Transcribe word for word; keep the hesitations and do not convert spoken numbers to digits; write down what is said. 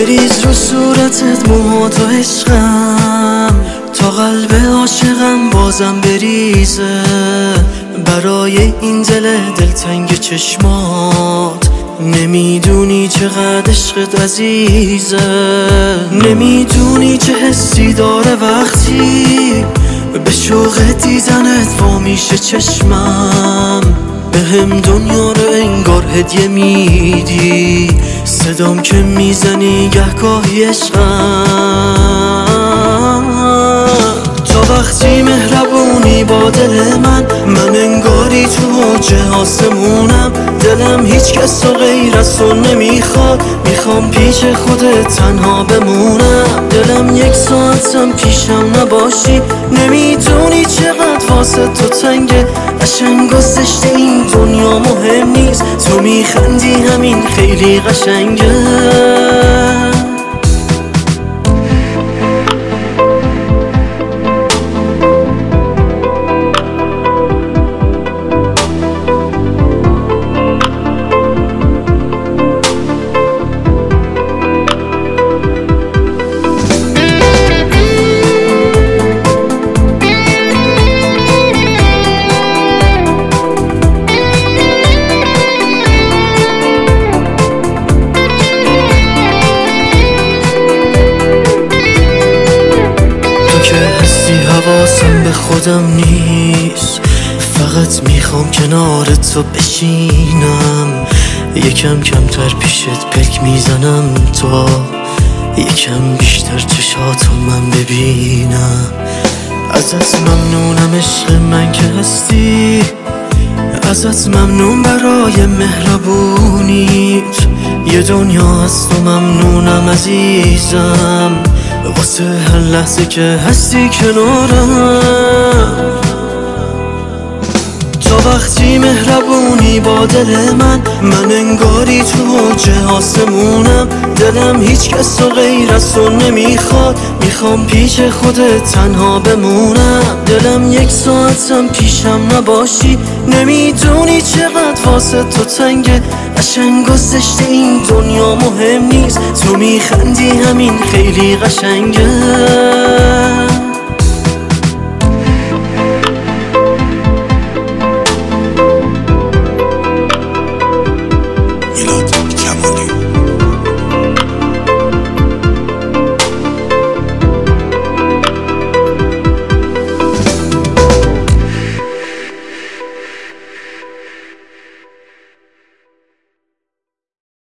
بریز رو صورتت موهاتو عشقم، تا قلب عاشقم بازم بریزه. برای این دل دلتنگ چشمات نمیدونی چقدر عشقت عزیزه. نمیدونی چه حسی داره وقتی به شوق دیدنت وا میشه چشمم. به هم دنیا رو انگار هدیه میدی، صدام که میزنی گهگاهی عشقم. تا وقتی مهربونی با دل من، من انگاری تو اوج آسمونم. دلم هیچ کس رو غیر از تو نمیخواد، میخوام پیش خودت تنها بمونم. دلم یک ساعتم پیشم نباشی، نمیدونی چقدر واسه تو تنگه. قشنگ و زشت این دنیا مهم نیست، تو میخندی همین خیلی قشنگه. حواسم به خودم نیست، فقط میخوام کنار تو بشینم. یکم کمتر پیشت پلک میزنم تا یکم بیشتر چشاتو من ببینم. ازت ممنونم عشق من که هستی، ازت ممنون برای مهربونیت. یه دنیا از تو ممنونم عزیزم، واسه هر لحظه که هستی کنارم. تا وقتی مهربونی با دل من، من انگاری تو اوج آسمونم. دلم هیچ کس رو غیر از تو نمیخواد، میخوام پیش خودت تنها بمونم. دلم یک ساعتم پیشم نباشی، نمیدونی چقدر واسه تو تنگه. قشنگ و زشت این دنیا مهم نیست، تو میخندی همین خیلی قشنگه.